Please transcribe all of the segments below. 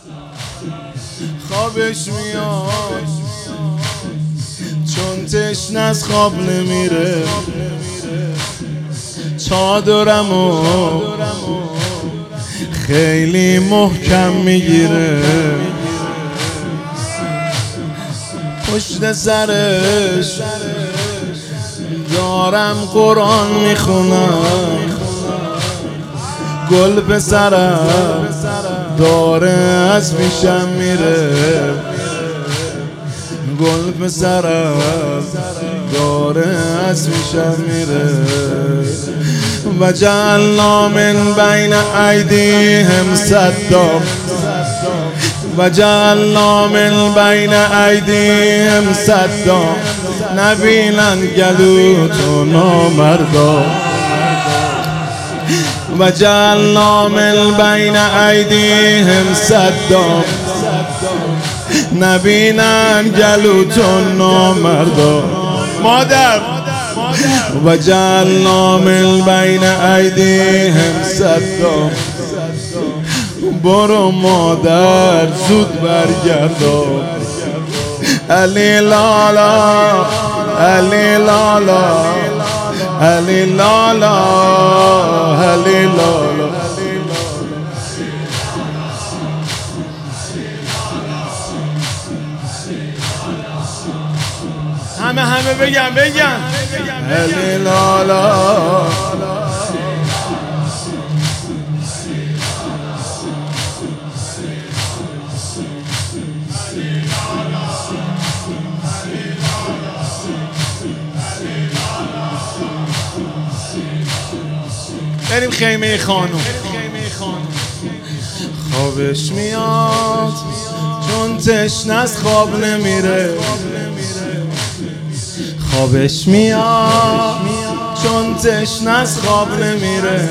خوابش میاد چون تشنه از خواب نمیره، چادرمو خیلی محکم میگیره، پشت سرش دارم قرآن میخونم، گل پسرم داره از پیشم میره، گل پسرم داره از پیشم میره. و جعلنا من بین ایدیهم سدا و جعلنا من بین ایدیهم سدا، نبینن گلوتو نامردا. و جعلنا من بین ایدیهم سدا، نبینن گلوتو نامردا. مادر و جعلنا من بین ایدیهم سدا، برو مادر زود برگردا. علی لالا علی لالا علی لالا علی لالا. همه بگم علی لالا. بریم خیمه خانم. خوابش میاد چون تشنه از خواب نمیره، خوابش میاد چون تشنه از خواب نمیره،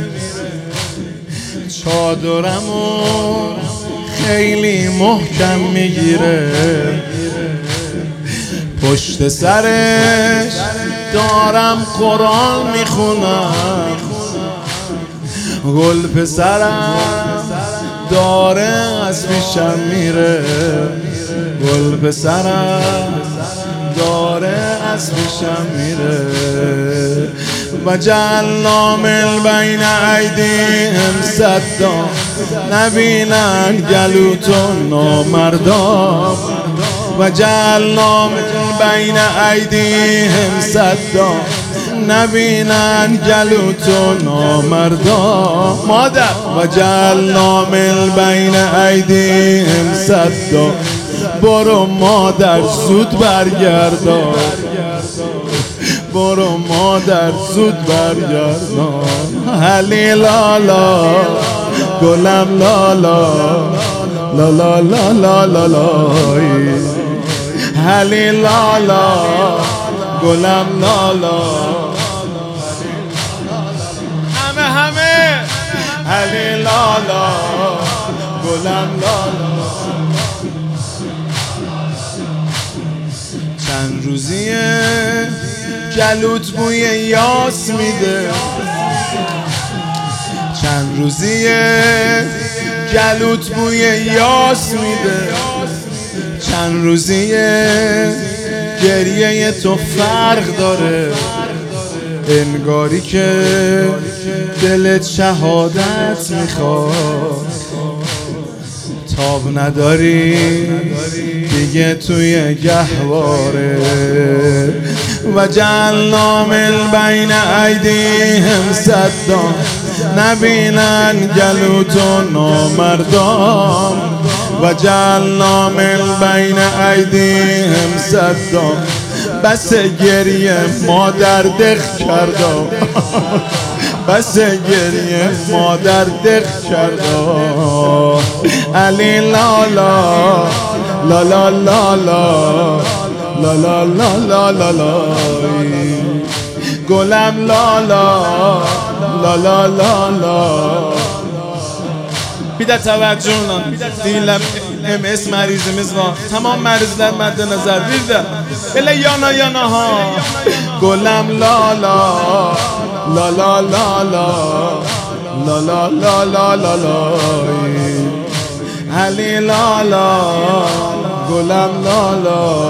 چادرمو خیلی محکم میگیره، پشت سرش دارم قرآن میخونم، گل پسرم داره از پیشم میره، گل پسرم داره از پیشم میره. و جعلنا من بین ایدیهم سدا، نبینن گلوتو نامردا. و جعلنا من بین ایدیهم سدا، نبینن گلوتو نامردا. مادر و جعلنا من بین ایدیهم سدا، برو مادر زود برگردا، برو مادر زود برگردا. علی لالا گلم لالا لالا لالا لالا، علی لالا گلم لالا. همه علی لالا گلم لالا. چند روزیه گلوت بوی یاس میده، چند روزیه گلوت بوی یاس میده، چند روزیه گریه تو فرق داره، انگاری که دلت شهادت میخواد، تاب نداری دیگه توی گهواره. و جعلنا من بین ایدیهم سدا، نبینن گلوتو نامردان. و جعلنا من بین ایدیهم سدا، بس گریه مادر دق کردا، بس گریه مادر دق کردا. علی لالا لالا لالا لالا لالا لالا، گلم لالا لالا لالا. بیده توجهونان دیلم MS مریضimiz var. Tamam meriçler məddə nəzər bir də elə yana yana ha. Goləm la la la la la la la la la la la la. علی لالا گلم لالا